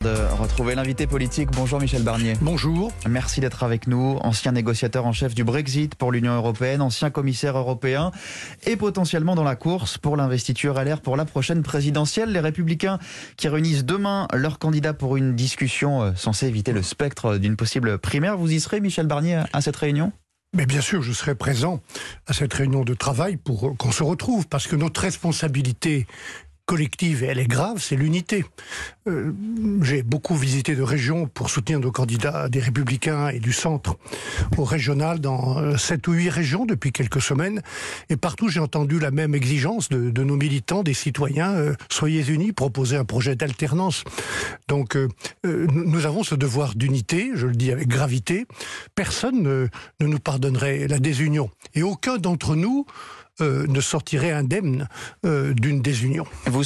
De retrouver l'invité politique. Bonjour Michel Barnier. Bonjour. Merci d'être avec nous. Ancien négociateur en chef du Brexit pour l'Union européenne, ancien commissaire européen et potentiellement dans la course pour l'investiture LR pour la prochaine présidentielle. Les Républicains qui réunissent demain leurs candidats pour une discussion censée éviter le spectre d'une possible primaire. Vous y serez, Michel Barnier, à cette réunion ? Mais bien sûr, je serai présent à cette réunion de travail pour qu'on se retrouve, parce que notre responsabilité collective, et elle est grave, c'est l'unité. J'ai beaucoup visité de régions pour soutenir nos candidats des Républicains et du centre au régional dans 7 ou 8 régions depuis quelques semaines. Et partout, j'ai entendu la même exigence de nos militants, des citoyens. Soyez unis, proposez un projet d'alternance. Donc, nous avons ce devoir d'unité, je le dis avec gravité. Personne ne nous pardonnerait la désunion. Et aucun d'entre nous ne sortirait indemne d'une désunion.